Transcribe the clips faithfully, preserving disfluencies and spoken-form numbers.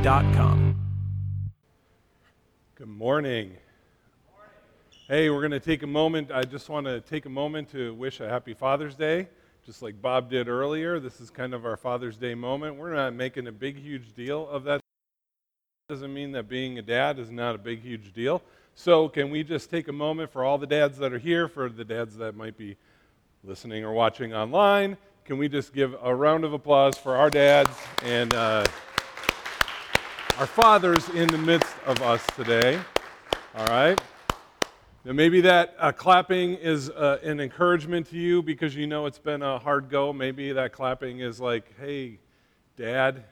dot com. Good morning. Hey, we're going to take a moment. I just want to take a moment to wish a happy Father's Day, just like Bob did earlier. This is kind of our Father's Day moment. We're not making a big, huge deal of that. Doesn't mean that being a dad is not a big, huge deal. So can we just take a moment for all the dads that are here, for the dads that might be listening or watching online? Can we just give a round of applause for our dads and uh, our fathers in the midst of us today? All right. Now maybe that uh, clapping is uh, an encouragement to you because you know it's been a hard go. Maybe that clapping is like, hey, Dad,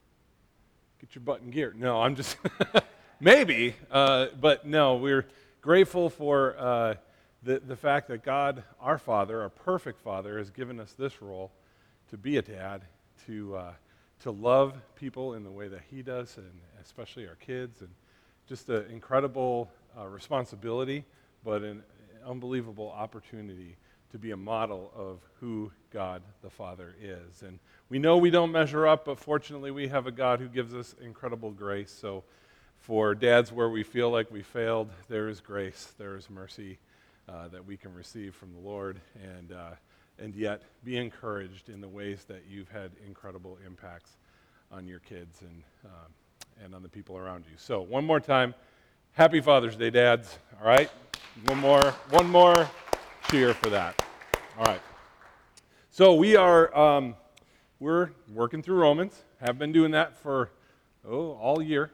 get your butt in gear. No, I'm just, maybe, uh, but no, we're grateful for uh, the, the fact that God, our Father, our perfect Father, has given us this role to be a dad, to, uh, to love people in the way that He does, and especially our kids, and just an incredible uh, responsibility, but an unbelievable opportunity to be a model of who God the Father is. And we know we don't measure up, but fortunately we have a God who gives us incredible grace. So for dads where we feel like we failed, there is grace, there is mercy uh, that we can receive from the Lord, and uh, and yet be encouraged in the ways that you've had incredible impacts on your kids and um, and on the people around you. So one more time, happy Father's Day, dads. All right, one more, one more cheer for that. All right. So we are um, we're working through Romans. Have been doing that for oh all year,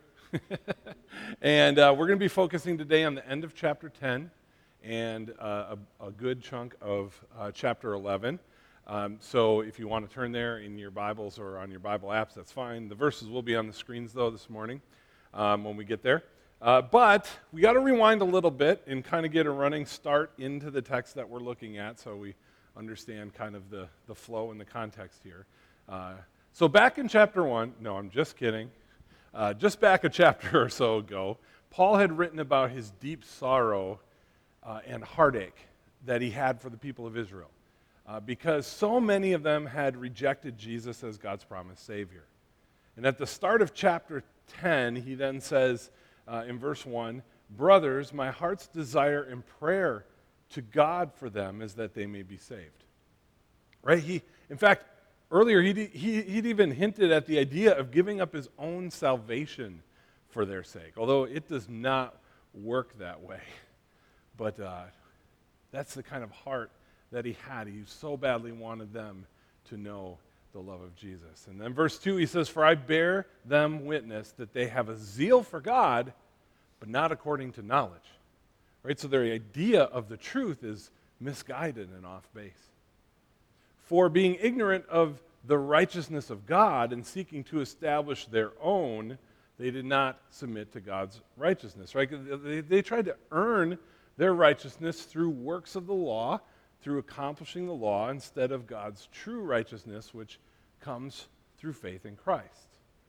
and uh, we're going to be focusing today on the end of chapter ten and uh, a, a good chunk of uh, chapter eleven. Um, so if you want to turn there in your Bibles or on your Bible apps, that's fine. The verses will be on the screens, though, this morning um, when we get there. Uh, but we got to rewind a little bit and kind of get a running start into the text that we're looking at so we understand kind of the, the flow and the context here. Uh, so back in chapter one, no, I'm just kidding. Uh, just back a chapter or so ago, Paul had written about his deep sorrow uh, and heartache that he had for the people of Israel. Uh, because so many of them had rejected Jesus as God's promised Savior. And at the start of chapter ten, he then says uh, in verse one, "Brothers, my heart's desire and prayer to God for them is that they may be saved." Right? He, in fact, earlier he'd, he, he'd even hinted at the idea of giving up his own salvation for their sake, although it does not work that way. But uh, that's the kind of heart that he had. He so badly wanted them to know the love of Jesus. And then verse two, he says, "For I bear them witness that they have a zeal for God, but not according to knowledge." Right? So their idea of the truth is misguided and off base. "For being ignorant of the righteousness of God and seeking to establish their own, they did not submit to God's righteousness." Right? They, they tried to earn their righteousness through works of the law, through accomplishing the law, instead of God's true righteousness, which comes through faith in Christ.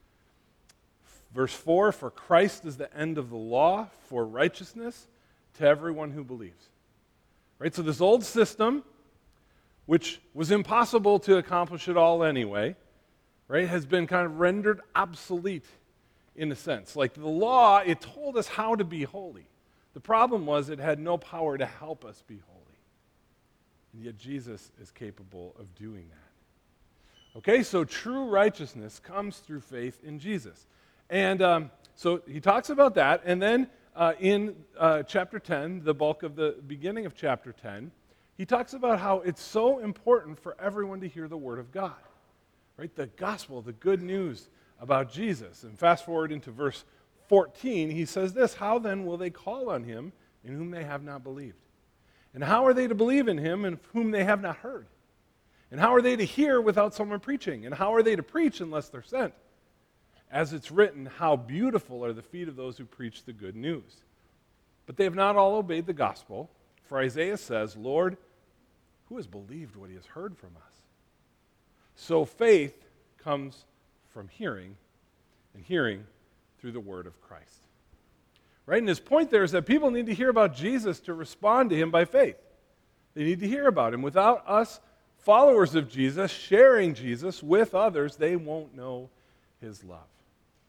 Verse four, "For Christ is the end of the law for righteousness to everyone who believes." Right? So this old system, which was impossible to accomplish it all anyway, right, has been kind of rendered obsolete in a sense. Like the law, it told us how to be holy. The problem was it had no power to help us be holy. And yet Jesus is capable of doing that. Okay, so true righteousness comes through faith in Jesus. And um, so he talks about that, and then uh, in uh, chapter ten, the bulk of the beginning of chapter ten, he talks about how it's so important for everyone to hear the word of God. Right? The gospel, the good news about Jesus. And fast forward into verse fourteen, he says this, "How then will they call on him in whom they have not believed? And how are they to believe in him in whom they have not heard? And how are they to hear without someone preaching? And how are they to preach unless they're sent? As it's written, how beautiful are the feet of those who preach the good news. But they have not all obeyed the gospel. For Isaiah says, 'Lord, who has believed what he has heard from us?' So faith comes from hearing, and hearing through the word of Christ." Right? And his point there is that people need to hear about Jesus to respond to him by faith. They need to hear about him. Without us, followers of Jesus, sharing Jesus with others, they won't know his love.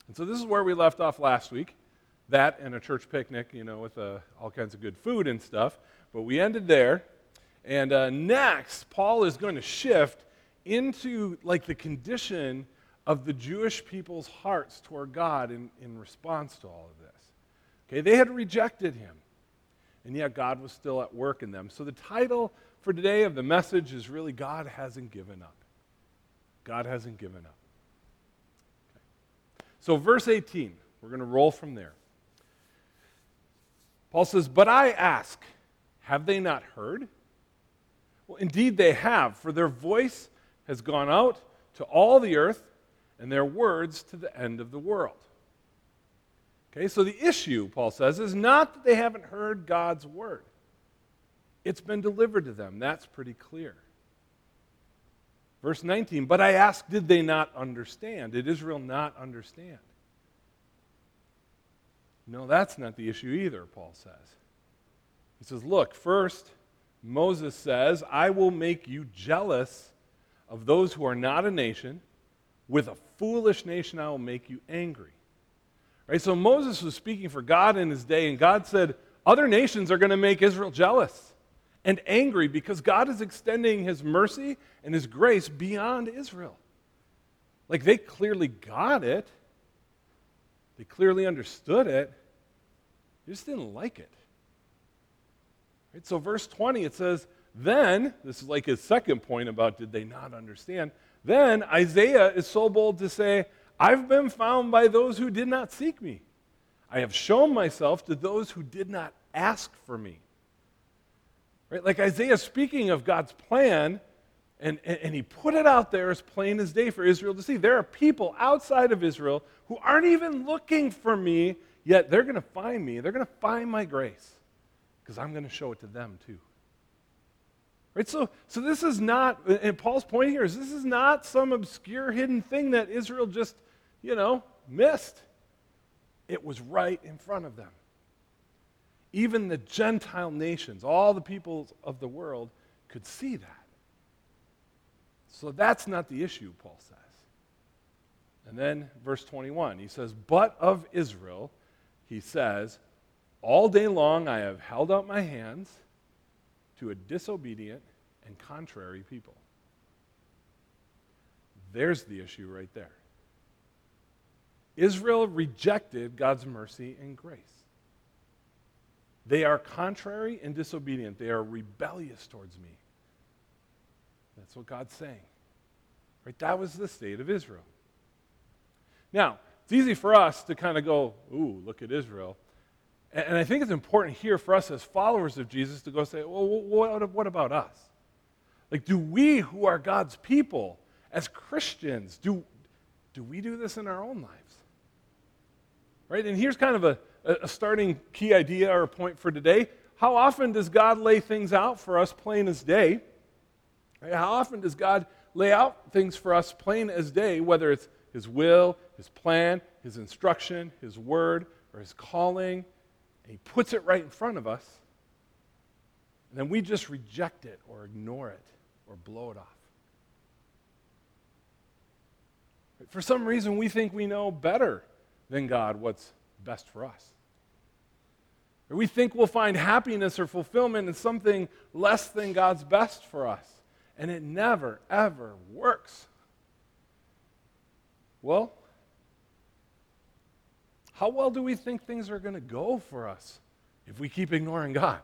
And so this is where we left off last week. That and a church picnic, you know, with uh, all kinds of good food and stuff. But we ended there. And uh, next, Paul is going to shift into like the condition of the Jewish people's hearts toward God in, in response to all of this. Okay, they had rejected him, and yet God was still at work in them. So the title for today of the message is really God hasn't given up. God hasn't given up. Okay. So verse eighteen, we're going to roll from there. Paul says, "But I ask, have they not heard? Well, indeed they have, for their voice has gone out to all the earth, and their words to the end of the world." Okay, so the issue, Paul says, is not that they haven't heard God's word. It's been delivered to them. That's pretty clear. Verse nineteen, "But I ask, did they not understand? Did Israel not understand?" No, that's not the issue either, Paul says. He says, look, first, Moses says, "I will make you jealous of those who are not a nation. With a foolish nation I will make you angry." Right? So Moses was speaking for God in his day, and God said, other nations are going to make Israel jealous and angry because God is extending his mercy and his grace beyond Israel. Like, they clearly got it. They clearly understood it. They just didn't like it. Right? So verse twenty, it says, then, this is like his second point about did they not understand, then Isaiah is so bold to say, "I've been found by those who did not seek me. I have shown myself to those who did not ask for me." Right? Like Isaiah speaking of God's plan, and, and, and he put it out there as plain as day for Israel to see. There are people outside of Israel who aren't even looking for me, yet they're going to find me. They're going to find my grace because I'm going to show it to them too. Right? So, so this is not, and Paul's point here is this is not some obscure hidden thing that Israel just, you know, missed. It was right in front of them. Even the Gentile nations, all the peoples of the world, could see that. So that's not the issue, Paul says. And then verse twenty-one, he says, "But of Israel," he says, "all day long I have held out my hands to a disobedient and contrary people." There's the issue right there. Israel rejected God's mercy and grace. They are contrary and disobedient. They are rebellious towards me. That's what God's saying. Right? That was the state of Israel. Now, it's easy for us to kind of go, ooh, look at Israel. And I think it's important here for us as followers of Jesus to go say, well, what, what about us? Like, do we who are God's people, as Christians, do, do we do this in our own lives? Right? And here's kind of a, a starting key idea or point for today. How often does God lay things out for us plain as day? Right? How often does God lay out things for us plain as day, whether it's his will, his plan, his instruction, his word, or his calling? And he puts it right in front of us, and then we just reject it or ignore it or blow it off. For some reason, we think we know better than God what's best for us. Or we think we'll find happiness or fulfillment in something less than God's best for us. And it never, ever works. Well, how well do we think things are going to go for us if we keep ignoring God?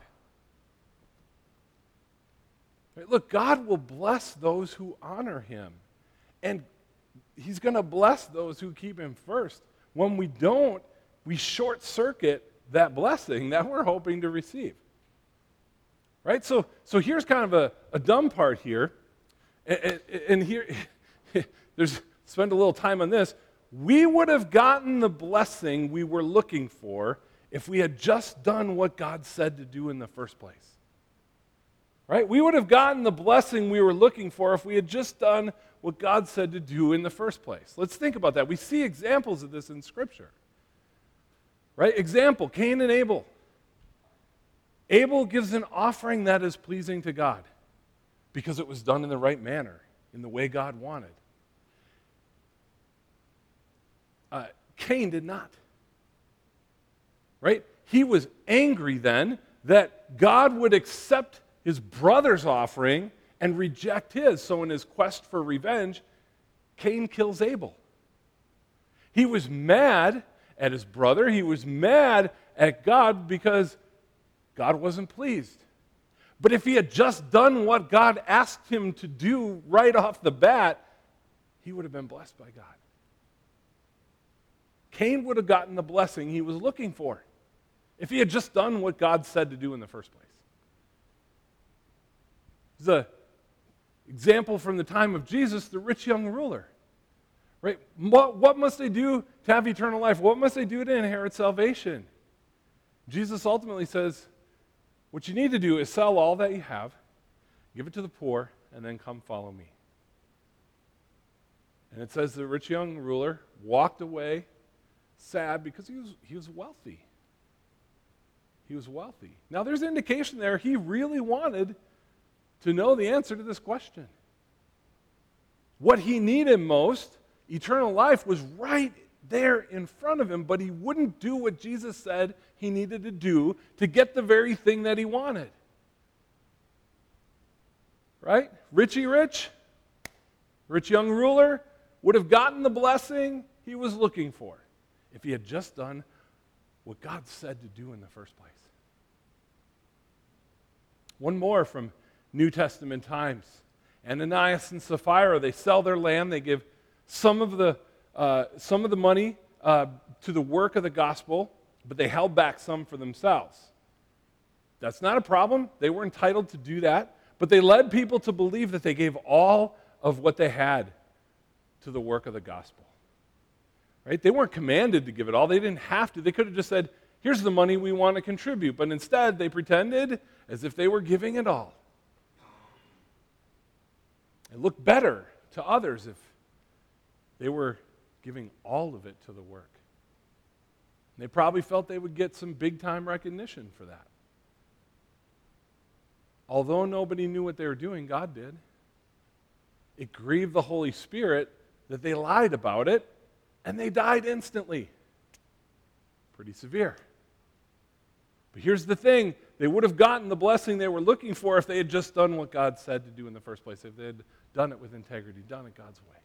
Right, look, God will bless those who honor him. And he's going to bless those who keep him first. When we don't, we short circuit that blessing that we're hoping to receive. Right? So, so here's kind of a, a dumb part here. And, and here, there's spend a little time on this. We would have gotten the blessing we were looking for if we had just done what God said to do in the first place. Right? We would have gotten the blessing we were looking for if we had just done what God said to do in the first place. Let's think about that. We see examples of this in Scripture. Right? Example, Cain and Abel. Abel gives an offering that is pleasing to God because it was done in the right manner, in the way God wanted. Uh, Cain did not. Right? He was angry then that God would accept his brother's offering and reject his. So in his quest for revenge, Cain kills Abel. He was mad at his brother. He was mad at God because God wasn't pleased. But if he had just done what God asked him to do right off the bat, he would have been blessed by God. Cain would have gotten the blessing he was looking for if he had just done what God said to do in the first place. There's an example from the time of Jesus, the rich young ruler. Right? What, what must they do to have eternal life? What must they do to inherit salvation? Jesus ultimately says, what you need to do is sell all that you have, give it to the poor, and then come follow me. And it says the rich young ruler walked away sad because he was, he was wealthy. He was wealthy. Now there's indication there he really wanted to know the answer to this question. What he needed most, eternal life, was right there in front of him, but he wouldn't do what Jesus said he needed to do to get the very thing that he wanted. Right? Richie Rich, rich young ruler, would have gotten the blessing he was looking for if he had just done what God said to do in the first place. One more from New Testament times. Ananias and Sapphira, they sell their land, they give some of the uh, some of the money uh, to the work of the gospel, but they held back some for themselves. That's not a problem. They were entitled to do that, but they led people to believe that they gave all of what they had to the work of the gospel. Right? They weren't commanded to give it all. They didn't have to. They could have just said, here's the money we want to contribute, but instead they pretended as if they were giving it all. It looked better to others if they were giving all of it to the work. They probably felt they would get some big-time recognition for that. Although nobody knew what they were doing, God did. It grieved the Holy Spirit that they lied about it, and they died instantly. Pretty severe. But here's the thing. They would have gotten the blessing they were looking for if they had just done what God said to do in the first place, if they had done it with integrity, done it God's way.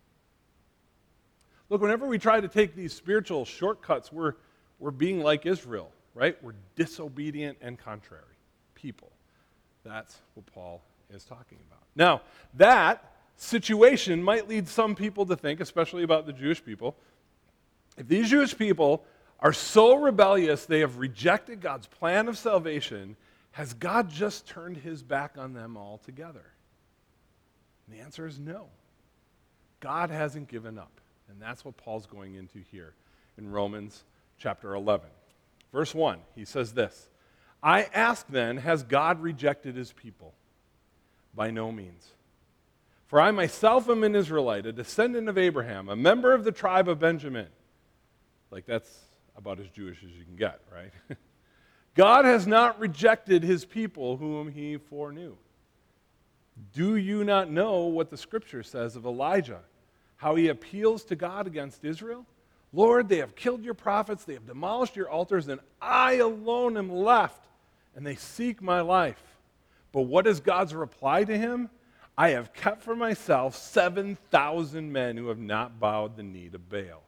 Look, whenever we try to take these spiritual shortcuts, we're, we're being like Israel, right? We're disobedient and contrary people. That's what Paul is talking about. Now, that situation might lead some people to think, especially about the Jewish people, if these Jewish people are so rebellious they have rejected God's plan of salvation, has God just turned his back on them altogether? And the answer is no. God hasn't given up. And that's what Paul's going into here in Romans chapter eleven. Verse one, he says this, I ask then, has God rejected his people? By no means. For I myself am an Israelite, a descendant of Abraham, a member of the tribe of Benjamin. Like that's about as Jewish as you can get, right? God has not rejected his people whom he foreknew. Do you not know what the scripture says of Elijah? How he appeals to God against Israel? Lord, they have killed your prophets, they have demolished your altars, and I alone am left, and they seek my life. But what is God's reply to him? I have kept for myself seven thousand men who have not bowed the knee to Baal.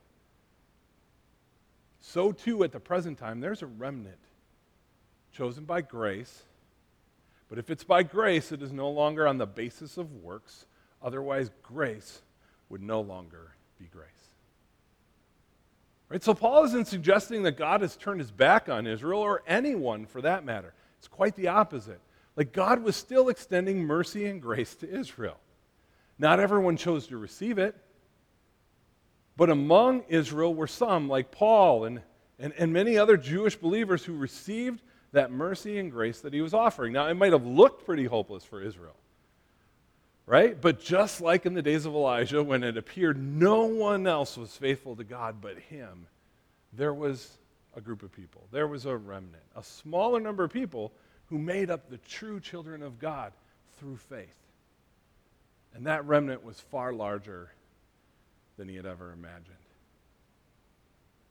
So too at the present time, there's a remnant chosen by grace. But if it's by grace, it is no longer on the basis of works. Otherwise, grace would no longer be grace. Right? So Paul isn't suggesting that God has turned his back on Israel, or anyone for that matter. It's quite the opposite. Like God was still extending mercy and grace to Israel. Not everyone chose to receive it, but among Israel were some, like Paul and, and, and many other Jewish believers, who received that mercy and grace that he was offering. Now, it might have looked pretty hopeless for Israel, right? But just like in the days of Elijah, when it appeared no one else was faithful to God but him, there was a group of people. There was a remnant, a smaller number of people who made up the true children of God through faith. And that remnant was far larger than he had ever imagined.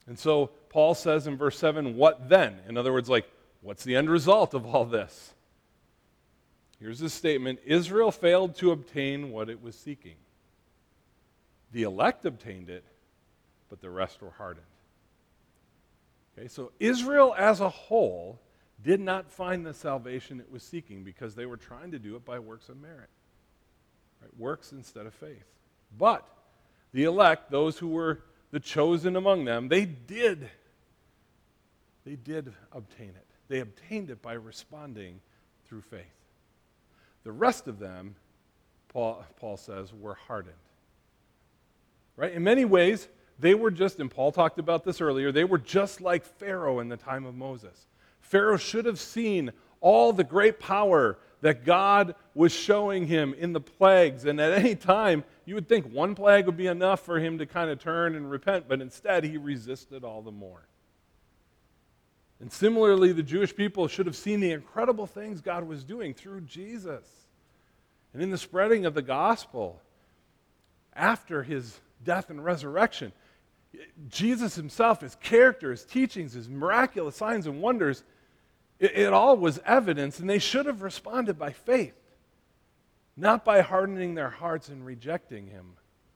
And so Paul says in verse seven, what then? In other words, like, what's the end result of all this? Here's his statement: Israel failed to obtain what it was seeking. The elect obtained it, but the rest were hardened. Okay, so Israel as a whole did not find the salvation it was seeking because they were trying to do it by works of merit. Right? Works instead of faith. But the elect, those who were the chosen among them, they did. They did obtain it. They obtained it by responding through faith. The rest of them, Paul, Paul says, were hardened. Right? In many ways, they were just, and Paul talked about this earlier, they were just like Pharaoh in the time of Moses. Pharaoh should have seen all the great power that God was showing him in the plagues, and at any time, you would think one plague would be enough for him to kind of turn and repent, but instead he resisted all the more. And similarly, the Jewish people should have seen the incredible things God was doing through Jesus and in the spreading of the gospel after his death and resurrection. Jesus himself, his character, his teachings, his miraculous signs and wonders, it, it all was evidence, and they should have responded by faith, not by hardening their hearts and rejecting him,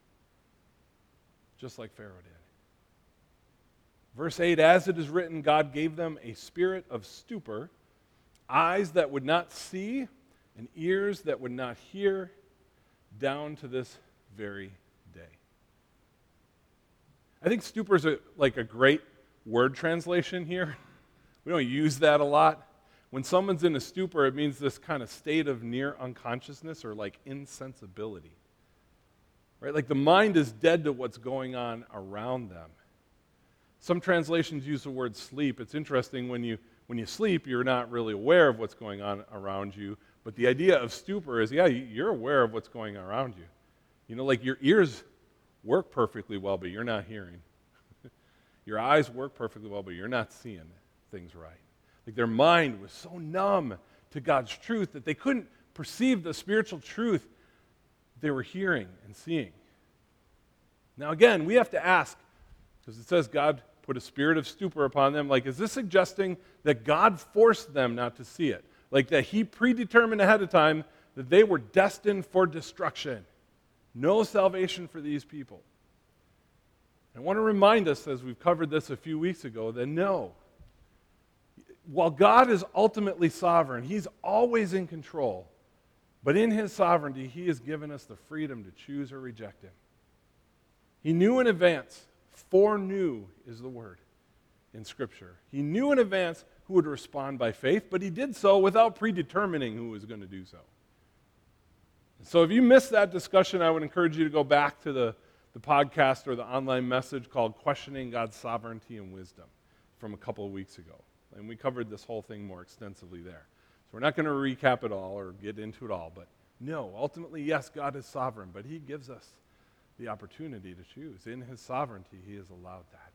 just like Pharaoh did. Verse eight, as it is written, God gave them a spirit of stupor, eyes that would not see, and ears that would not hear, down to this very day. I think stupor is a, like a great word translation here. We don't use that a lot. When someone's in a stupor, it means this kind of state of near unconsciousness or like insensibility. Right? Like the mind is dead to what's going on around them. Some translations use the word sleep. It's interesting, when you when you sleep, you're not really aware of what's going on around you. But the idea of stupor is, yeah, you're aware of what's going on around you. You know, like your ears work perfectly well, but you're not hearing. Your eyes work perfectly well, but you're not seeing things right. Like their mind was so numb to God's truth that they couldn't perceive the spiritual truth they were hearing and seeing. Now again, we have to ask, because it says God put a spirit of stupor upon them. Like, is this suggesting that God forced them not to see it? Like that he predetermined ahead of time that they were destined for destruction? No salvation for these people. I want to remind us, as we've covered this a few weeks ago, that no. While God is ultimately sovereign, he's always in control. But in his sovereignty, he has given us the freedom to choose or reject him. He knew in advance. Foreknew is the word in Scripture. He knew in advance who would respond by faith, but he did so without predetermining who was going to do so. So if you missed that discussion, I would encourage you to go back to the, the podcast or the online message called Questioning God's Sovereignty and Wisdom from a couple of weeks ago. And we covered this whole thing more extensively there. So we're not going to recap it all or get into it all, but no, ultimately, yes, God is sovereign, but he gives us the opportunity to choose. In his sovereignty, he has allowed that.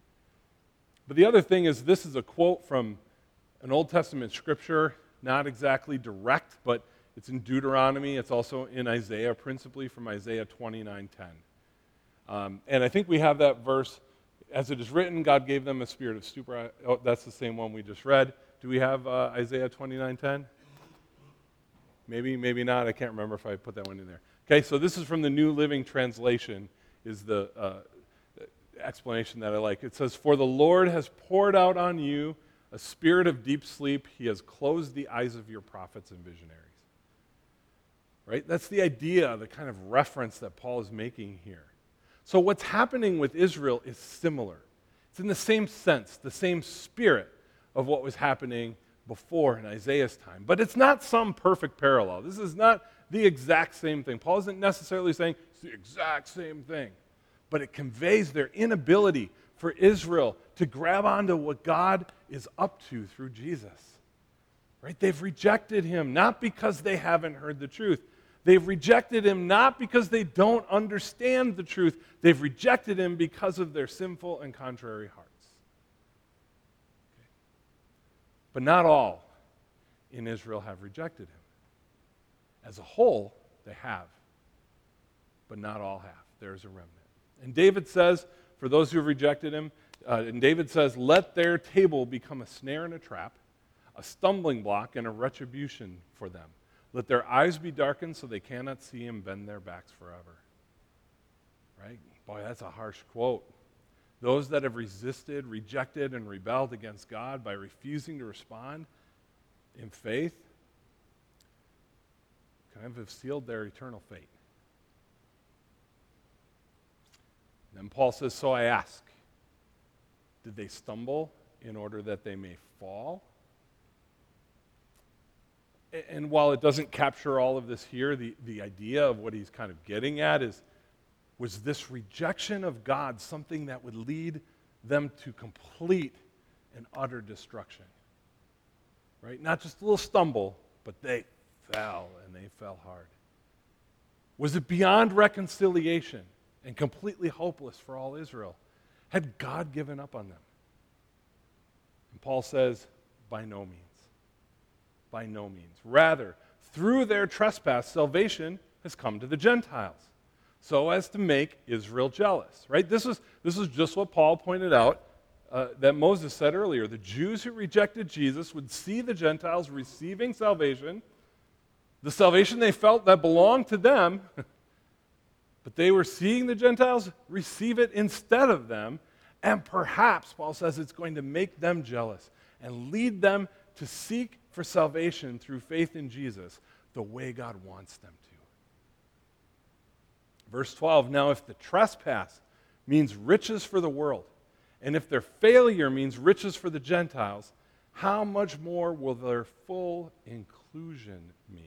But the other thing is, this is a quote from an Old Testament scripture, not exactly direct, but it's in Deuteronomy. It's also in Isaiah, principally from Isaiah twenty-nine ten. Um, and I think we have that verse, as it is written, God gave them a spirit of stupor. Oh, that's the same one we just read. Do we have uh, Isaiah twenty-nine ten? Maybe, maybe not. I can't remember if I put that one in there. Okay, so this is from the New Living Translation, is the uh, explanation that I like. It says, "For the Lord has poured out on you a spirit of deep sleep. He has closed the eyes of your prophets and visionaries." Right? That's the idea, the kind of reference that Paul is making here. So what's happening with Israel is similar. It's in the same sense, the same spirit of what was happening before in Isaiah's time. But it's not some perfect parallel. This is not the exact same thing. Paul isn't necessarily saying it's the exact same thing, but it conveys their inability for Israel to grab onto what God is up to through Jesus. Right? They've rejected him, not because they haven't heard the truth. They've rejected him not because they don't understand the truth. They've rejected him because of their sinful and contrary hearts. Okay. But not all in Israel have rejected him. As a whole, they have, but not all have. There is a remnant. And David says, for those who have rejected him, Uh, and David says, let their table become a snare and a trap, a stumbling block and a retribution for them. Let their eyes be darkened so they cannot see and bend their backs forever. Right? Boy, that's a harsh quote. Those that have resisted, rejected, and rebelled against God by refusing to respond in faith kind of have sealed their eternal fate. Then Paul says, so I ask, did they stumble in order that they may fall? And while it doesn't capture all of this here, the, the idea of what he's kind of getting at is, was this rejection of God something that would lead them to complete and utter destruction? Right? Not just a little stumble, but they fell, and they fell hard. Was it beyond reconciliation and completely hopeless for all Israel? Had God given up on them? And Paul says, by no means. By no means. Rather, through their trespass, salvation has come to the Gentiles, so as to make Israel jealous. Right? This is, this is just what Paul pointed out uh, that Moses said earlier. The Jews who rejected Jesus would see the Gentiles receiving salvation, the salvation they felt that belonged to them, but they were seeing the Gentiles receive it instead of them, and perhaps, Paul says, it's going to make them jealous and lead them to seek for salvation through faith in Jesus the way God wants them to. Verse twelve, now if the trespass means riches for the world, and if their failure means riches for the Gentiles, how much more will their full inclusion mean?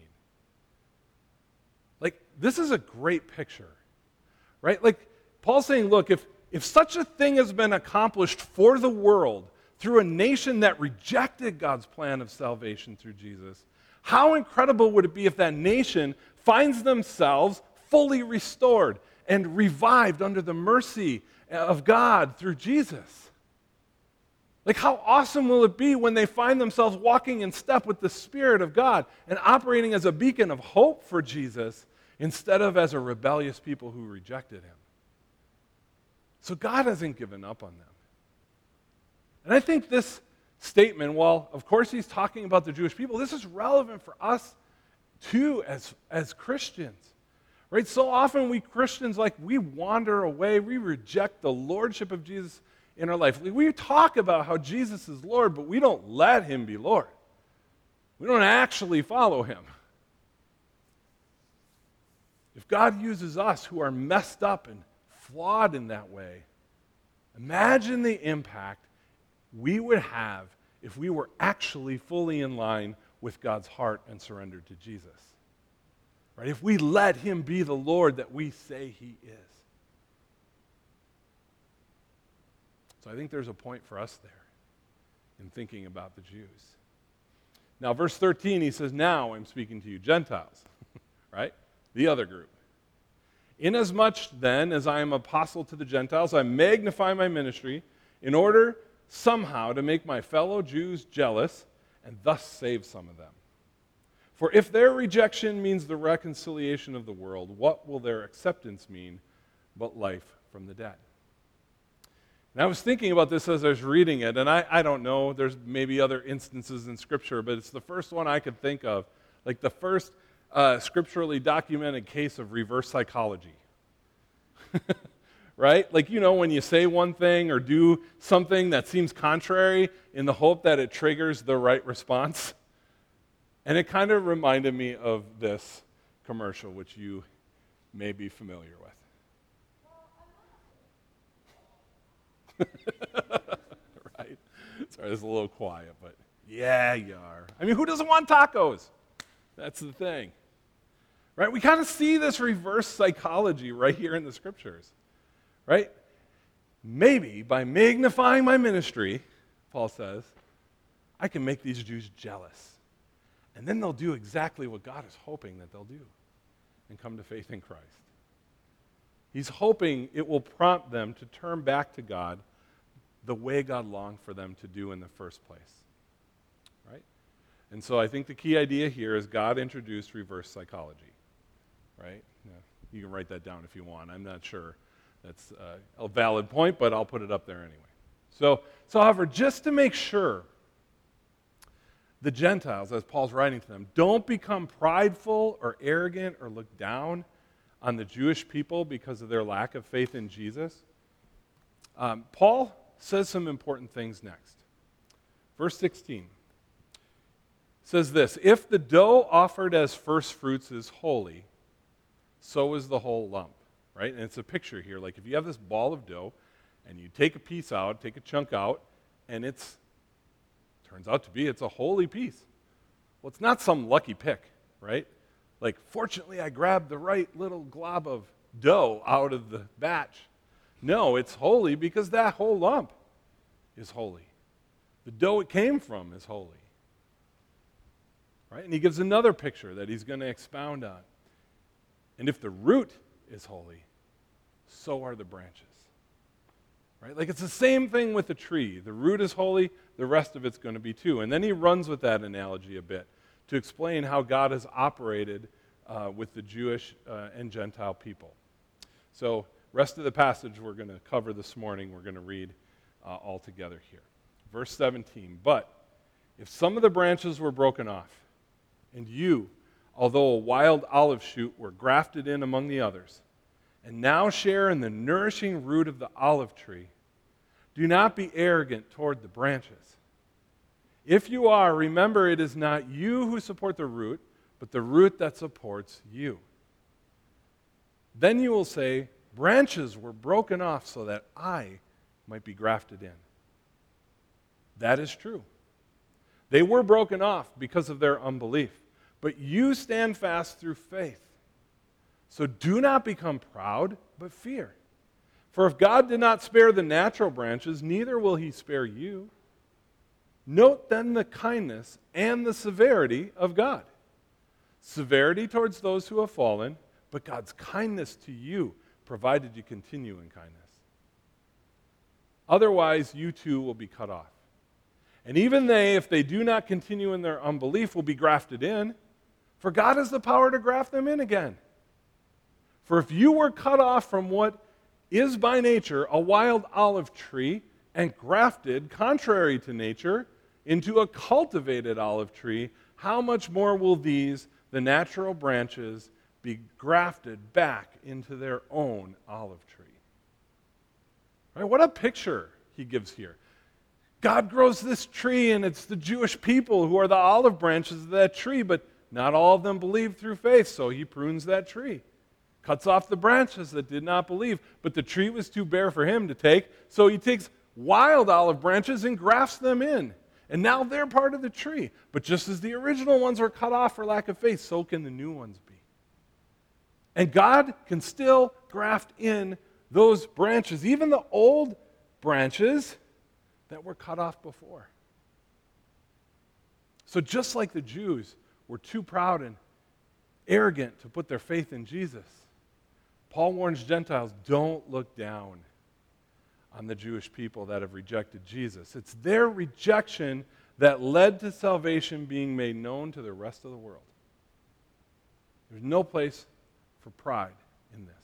Like, this is a great picture, right? Like, Paul's saying, look, if, if such a thing has been accomplished for the world through a nation that rejected God's plan of salvation through Jesus, how incredible would it be if that nation finds themselves fully restored and revived under the mercy of God through Jesus? Like, how awesome will it be when they find themselves walking in step with the Spirit of God and operating as a beacon of hope for Jesus instead of as a rebellious people who rejected him? So God hasn't given up on them. And I think this statement, while of course he's talking about the Jewish people, this is relevant for us too as, as Christians. Right? So often we Christians, like, we wander away, we reject the lordship of Jesus in our life. We talk about how Jesus is Lord, but we don't let him be Lord. We don't actually follow him. If God uses us who are messed up and flawed in that way, imagine the impact we would have if we were actually fully in line with God's heart and surrendered to Jesus. Right? If we let him be the Lord that we say he is. So I think there's a point for us there in thinking about the Jews. Now, verse thirteen, he says, now I'm speaking to you Gentiles, right? The other group. Inasmuch then as I am apostle to the Gentiles, I magnify my ministry in order somehow to make my fellow Jews jealous and thus save some of them. For if their rejection means the reconciliation of the world, what will their acceptance mean but life from the dead? And I was thinking about this as I was reading it, and I, I don't know, there's maybe other instances in Scripture, but it's the first one I could think of, like the first uh, scripturally documented case of reverse psychology. Right? Like, you know, when you say one thing or do something that seems contrary in the hope that it triggers the right response. And it kind of reminded me of this commercial, which you may be familiar with. Right? Sorry, it's a little quiet, but yeah, you are. I mean, who doesn't want tacos? That's the thing. Right? We kind of see this reverse psychology right here in the Scriptures. Right? Maybe by magnifying my ministry, Paul says, I can make these Jews jealous. And then they'll do exactly what God is hoping that they'll do and come to faith in Christ. He's hoping it will prompt them to turn back to God the way God longed for them to do in the first place. Right? And so I think the key idea here is God introduced reverse psychology. Right? Yeah. You can write that down if you want. I'm not sure that's uh, a valid point, but I'll put it up there anyway. So, so however, just to make sure, the Gentiles, as Paul's writing to them, don't become prideful or arrogant or look down on the Jewish people because of their lack of faith in Jesus. Um, Paul says some important things next. Verse sixteen says this, if the dough offered as first fruits is holy, so is the whole lump, right? And it's a picture here. Like if you have this ball of dough and you take a piece out, take a chunk out, and it's turns out to be it's a holy piece. Well, it's not some lucky pick, right? Like, fortunately, I grabbed the right little glob of dough out of the batch. No, it's holy because that whole lump is holy. The dough it came from is holy. Right? And he gives another picture that he's going to expound on. And if the root is holy, so are the branches. Right? Like it's the same thing with the tree. The root is holy, the rest of it's going to be too. And then he runs with that analogy a bit to explain how God has operated uh, with the Jewish uh, and Gentile people. So, rest of the passage we're going to cover this morning, we're going to read uh, all together here. Verse seventeen, but if some of the branches were broken off, and you, although a wild olive shoot, were grafted in among the others, and now share in the nourishing root of the olive tree, do not be arrogant toward the branches. If you are, remember it is not you who support the root, but the root that supports you. Then you will say, branches were broken off so that I might be grafted in. That is true. They were broken off because of their unbelief, but you stand fast through faith. So do not become proud, but fear. For if God did not spare the natural branches, neither will he spare you. Note then the kindness and the severity of God. Severity towards those who have fallen, but God's kindness to you, provided you continue in kindness. Otherwise, you too will be cut off. And even they, if they do not continue in their unbelief, will be grafted in, for God has the power to graft them in again. For if you were cut off from what is by nature a wild olive tree and grafted, contrary to nature, into a cultivated olive tree, how much more will these, the natural branches, be grafted back into their own olive tree? Right? What a picture he gives here. God grows this tree, and it's the Jewish people who are the olive branches of that tree, but not all of them believed through faith, so he prunes that tree. Cuts off the branches that did not believe, but the tree was too bare for him to take, so he takes wild olive branches and grafts them in. And now they're part of the tree. But just as the original ones were cut off for lack of faith, so can the new ones be. And God can still graft in those branches, even the old branches that were cut off before. So just like the Jews were too proud and arrogant to put their faith in Jesus, Paul warns Gentiles, don't look down on the Jewish people that have rejected Jesus. It's their rejection that led to salvation being made known to the rest of the world. There's no place for pride in this.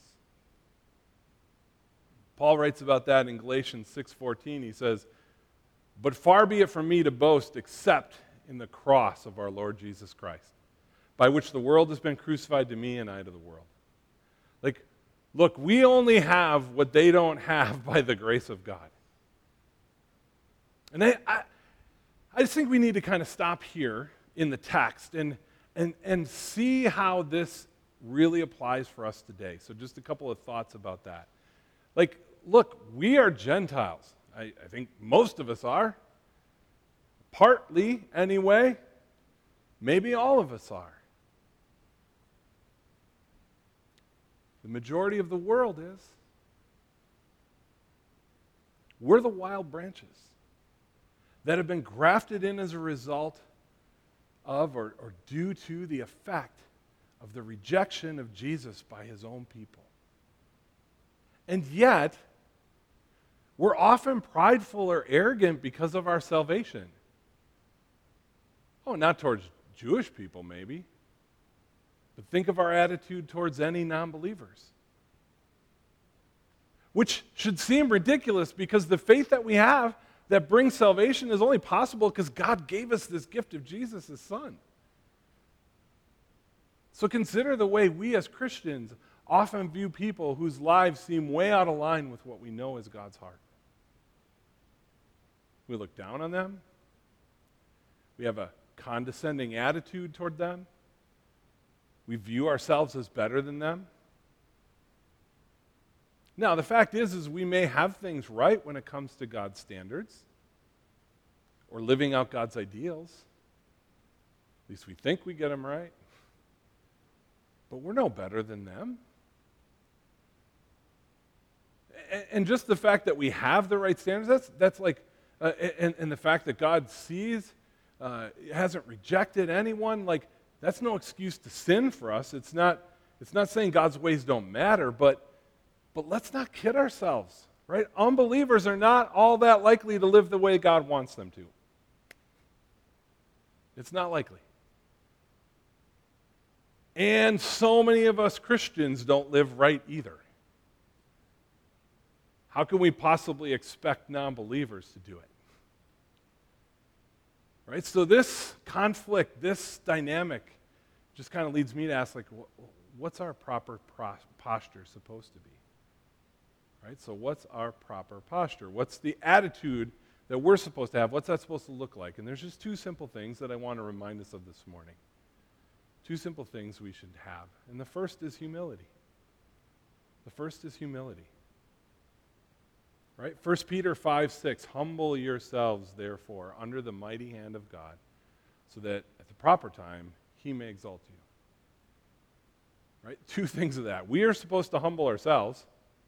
Paul writes about that in Galatians six fourteen. He says, but far be it from me to boast except in the cross of our Lord Jesus Christ, by which the world has been crucified to me and I to the world. Like, look, we only have what they don't have by the grace of God. And I, I, I just think we need to kind of stop here in the text and, and, and see how this really applies for us today. So just a couple of thoughts about that. Like, look, we are Gentiles. I, I think most of us are. Partly, anyway. Maybe all of us are. The majority of the world is. We're the wild branches that have been grafted in as a result of or, or due to the effect of the rejection of Jesus by his own people. And yet, we're often prideful or arrogant because of our salvation. Oh, not towards Jewish people, maybe. But think of our attitude towards any non-believers. which should seem ridiculous because the faith that we have that brings salvation is only possible because God gave us this gift of Jesus, his Son. So consider the way we as Christians often view people whose lives seem way out of line with what we know is God's heart. We look down on them. We have a condescending attitude toward them. We view ourselves as better than them. Now, the fact is, is we may have things right when it comes to God's standards or living out God's ideals. At least we think we get them right. But we're no better than them. And just the fact that we have the right standards, that's, that's like, uh, and, and the fact that God sees, uh, hasn't rejected anyone, like, that's no excuse to sin for us. It's not, it's not saying God's ways don't matter, but, but let's not kid ourselves, right? Unbelievers are not all that likely to live the way God wants them to. It's not likely. And so many of us Christians don't live right either. How can we possibly expect non-believers to do it? Right? So this conflict, this dynamic, just kind of leads me to ask, like, what's our proper pro- posture supposed to be? Right? So what's our proper posture? What's the attitude that we're supposed to have? What's that supposed to look like? And there's just two simple things that I want to remind us of this morning. Two simple things we should have. And the first is humility. The first is humility. Right? First Peter five six, humble yourselves, therefore, under the mighty hand of God, so that at the proper time, he may exalt you. Right? Two things of that. We are supposed to humble ourselves,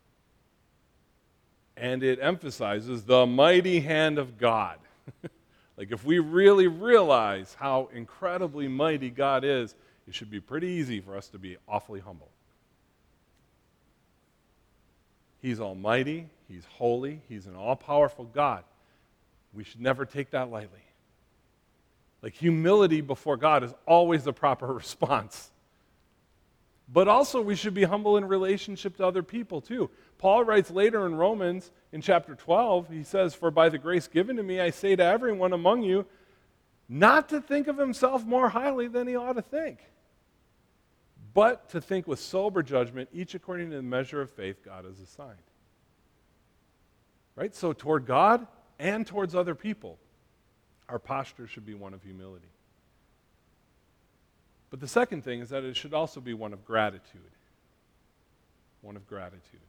and it emphasizes the mighty hand of God. Like, if we really realize how incredibly mighty God is, it should be pretty easy for us to be awfully humble. He's almighty, he's holy, he's an all-powerful God. We should never take that lightly. Like, humility before God is always the proper response. But also, we should be humble in relationship to other people, too. Paul writes later in Romans, in chapter twelve, he says, "For by the grace given to me, I say to everyone among you, not to think of himself more highly than he ought to think, but to think with sober judgment, each according to the measure of faith God has assigned." Right? So toward God and towards other people, our posture should be one of humility. But the second thing is that it should also be one of gratitude. One of gratitude.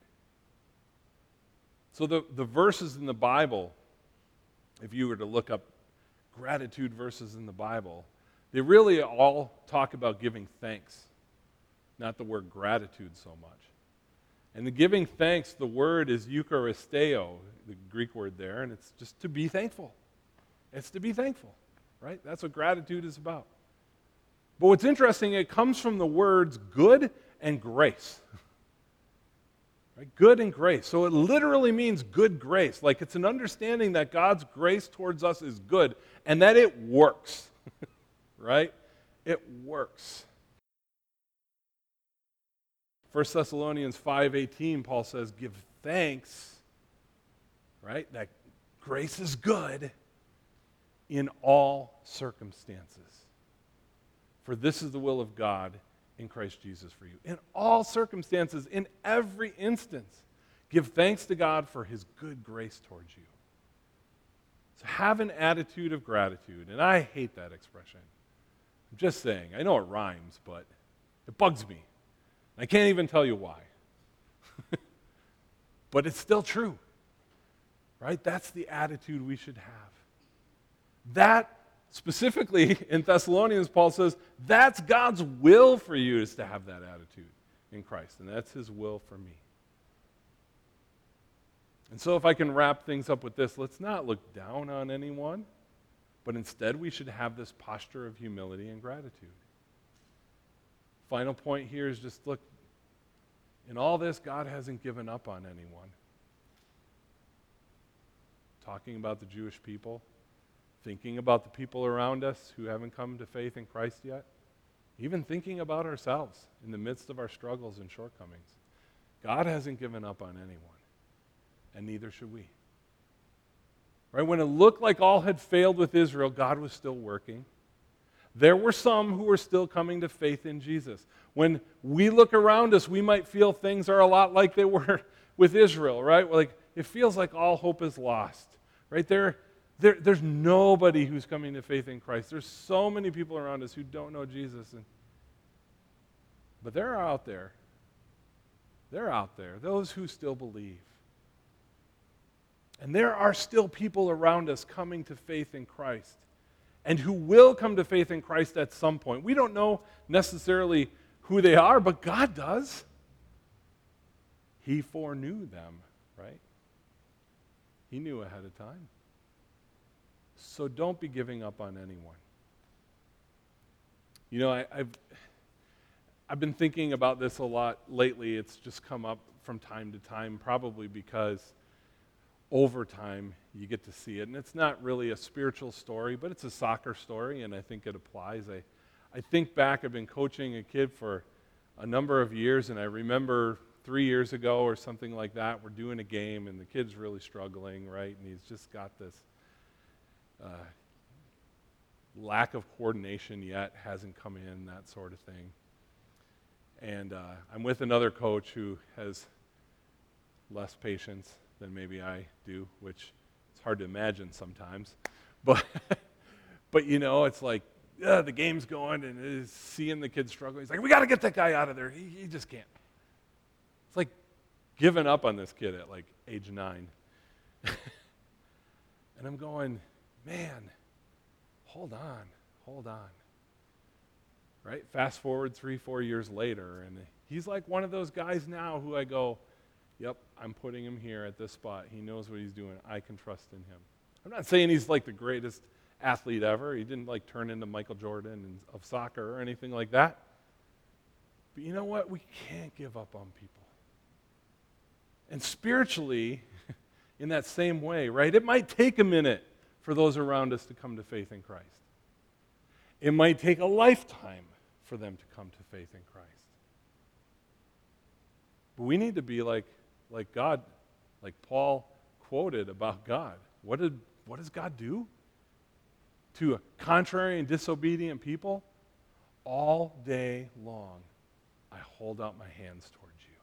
So the, the verses in the Bible, if you were to look up gratitude verses in the Bible, they really all talk about giving thanks, not the word gratitude so much. And the giving thanks, the word is eucharisteo, the Greek word there, and it's just to be thankful. It's to be thankful, right? That's what gratitude is about. But what's interesting, it comes from the words good and grace. Right? Good and grace. So it literally means good grace. Like, it's an understanding that God's grace towards us is good and that it works. Right? It works. First Thessalonians five eighteen, Paul says, give thanks, right? That grace is good in all circumstances. For this is the will of God in Christ Jesus for you. In all circumstances, in every instance, give thanks to God for his good grace towards you. So have an attitude of gratitude. And I hate that expression. I'm just saying. I know it rhymes, but it bugs me. I can't even tell you why. But it's still true. Right? That's the attitude we should have. That, specifically in Thessalonians, Paul says, that's God's will for you, is to have that attitude in Christ. And that's his will for me. And so if I can wrap things up with this, let's not look down on anyone, but instead we should have this posture of humility and gratitude. Final point here is just look, in all this, God hasn't given up on anyone. Talking about the Jewish people, thinking about the people around us who haven't come to faith in Christ yet, even thinking about ourselves in the midst of our struggles and shortcomings. God hasn't given up on anyone. and neither should we. Right? When it looked like all had failed with Israel, God was still working. There were some who were still coming to faith in Jesus. When we look around us, we might feel things are a lot like they were with Israel, right? Like it feels like all hope is lost, right? There, there, there's nobody who's coming to faith in Christ. There's so many people around us who don't know Jesus, and but they're out there. They're out there, those who still believe. And there are still people around us coming to faith in Christ and who will come to faith in Christ at some point. We don't know necessarily who they are, but God does. He foreknew them, right? He knew ahead of time. So don't be giving up on anyone. You know, I, I've, I've been thinking about this a lot lately. It's just come up from time to time, probably because over time, you get to see it. And it's not really a spiritual story, but it's a soccer story, and I think it applies. I, I think back, I've been coaching a kid for a number of years, and I remember three years ago or something like that, we're doing a game, and the kid's really struggling, right? And he's just got this uh, lack of coordination yet, hasn't come in, that sort of thing. And uh, I'm with another coach who has less patience than maybe I do, which it's hard to imagine sometimes. But, but you know, it's like, yeah, the game's going, and is seeing the kid struggle. He's like, we got to get that guy out of there. He, he just can't. It's like giving up on this kid at like age nine. And I'm going, man, hold on, hold on. Right? Fast forward three, four years later, and he's like one of those guys now who I go, yep, I'm putting him here at this spot. He knows what he's doing. I can trust in him. I'm not saying he's like the greatest athlete ever. He didn't like turn into Michael Jordan of soccer or anything like that. But you know what? We can't give up on people. And spiritually, in that same way, right? It might take a minute for those around us to come to faith in Christ. It might take a lifetime for them to come to faith in Christ. But we need to be like Like God, like Paul quoted about God. What did what does God do to a contrary and disobedient people? All day long, I hold out my hands towards you.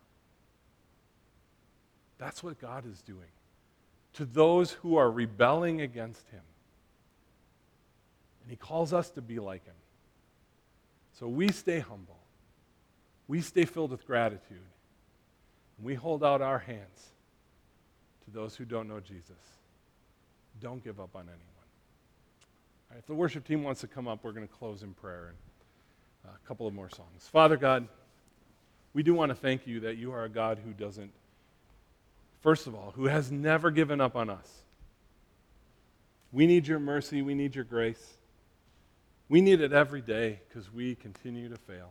That's what God is doing to those who are rebelling against him. And he calls us to be like him. So we stay humble. We stay filled with gratitude. And we hold out our hands to those who don't know Jesus. Don't give up on anyone. All right, if the worship team wants to come up, we're going to close in prayer and a couple of more songs. Father God, we do want to thank you that you are a God who doesn't, first of all, who has never given up on us. We need your mercy. We need your grace. We need it every day because we continue to fail.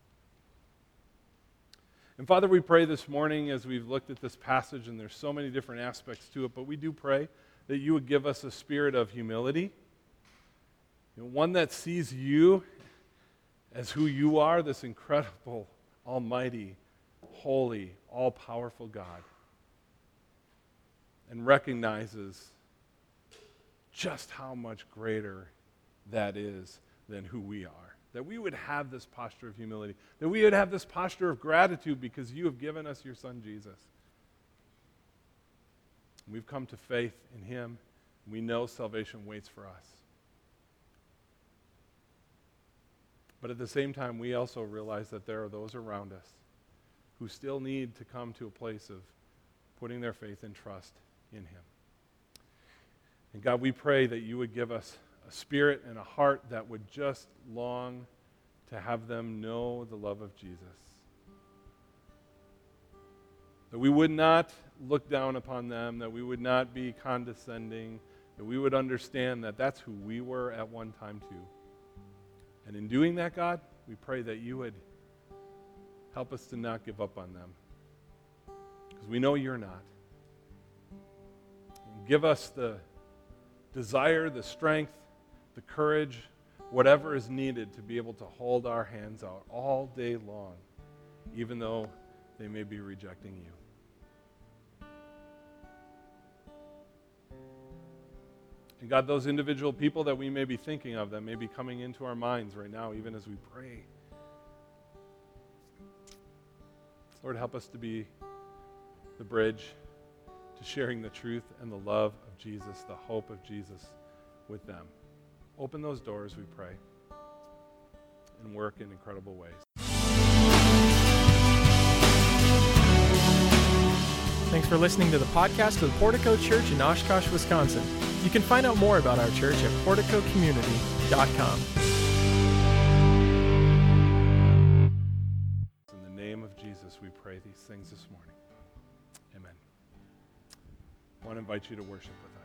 And Father, we pray this morning as we've looked at this passage, and there's so many different aspects to it, but we do pray that you would give us a spirit of humility, you know, one that sees you as who you are, this incredible, almighty, holy, all-powerful God, and recognizes just how much greater that is than who we are. That we would have this posture of humility. That we would have this posture of gratitude because you have given us your Son, Jesus. We've come to faith in him. And we know salvation waits for us. But at the same time, we also realize that there are those around us who still need to come to a place of putting their faith and trust in him. And God, we pray that you would give us a spirit and a heart that would just long to have them know the love of Jesus. That we would not look down upon them, that we would not be condescending, that we would understand that that's who we were at one time too. And in doing that, God, we pray that you would help us to not give up on them. Because we know you're not. And give us the desire, the strength, the courage, whatever is needed to be able to hold our hands out all day long, even though they may be rejecting you. And God, those individual people that we may be thinking of, that may be coming into our minds right now, even as we pray, Lord, help us to be the bridge to sharing the truth and the love of Jesus, the hope of Jesus with them. Open those doors, we pray, and work in incredible ways. Thanks for listening to the podcast of the Portico Church in Oshkosh, Wisconsin. You can find out more about our church at portico community dot com. In the name of Jesus, we pray these things this morning. Amen. I want to invite you to worship with us.